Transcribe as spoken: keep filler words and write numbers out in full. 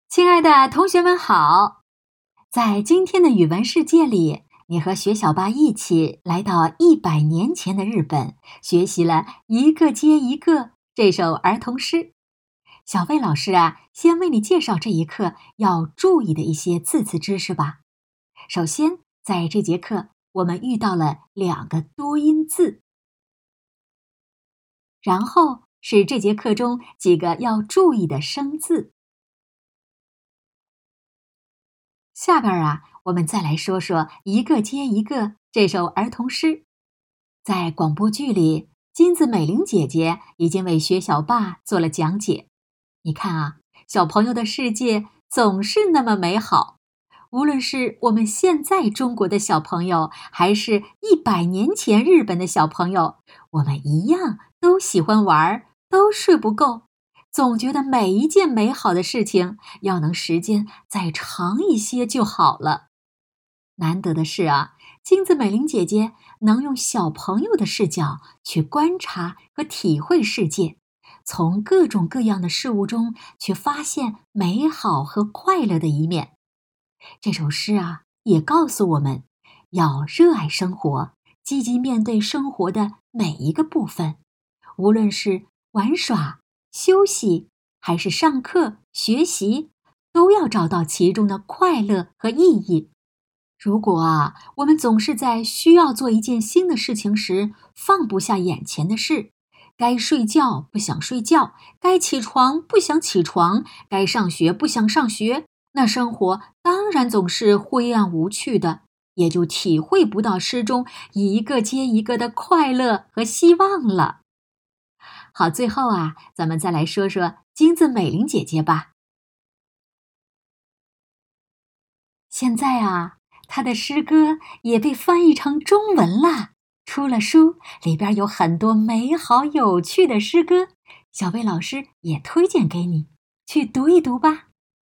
亲爱的同学们好，在今天的语文世界里，你和学小八一起来到一百年前的日本，学习了一个接一个这首儿童诗。小魏老师啊，先为你介绍这一课要注意的一些字词知识吧。首先，在这节课我们遇到了两个多音字，然后是这节课中几个要注意的生字。下边啊，我们再来说说《一个接一个》这首儿童诗。在广播剧里，金子美玲姐姐已经为学小霸做了讲解。你看啊，小朋友的世界总是那么美好，无论是我们现在中国的小朋友，还是一百年前日本的小朋友，我们一样都喜欢玩，都睡不够。总觉得每一件美好的事情要能时间再长一些就好了。难得的是啊，金子美玲姐姐能用小朋友的视角去观察和体会世界，从各种各样的事物中去发现美好和快乐的一面。这首诗啊，也告诉我们要热爱生活，积极面对生活的每一个部分，无论是玩耍、休息还是上课学习，都要找到其中的快乐和意义。如果啊，我们总是在需要做一件新的事情时放不下眼前的事，该睡觉不想睡觉，该起床不想起床，该上学不想上学，那生活当然总是灰暗无趣的，也就体会不到诗中一个接一个的快乐和希望了。好，最后啊，咱们再来说说金子美玲姐姐吧。现在啊，她的诗歌也被翻译成中文了，出了书，里边有很多美好有趣的诗歌，小魏老师也推荐给你，去读一读吧。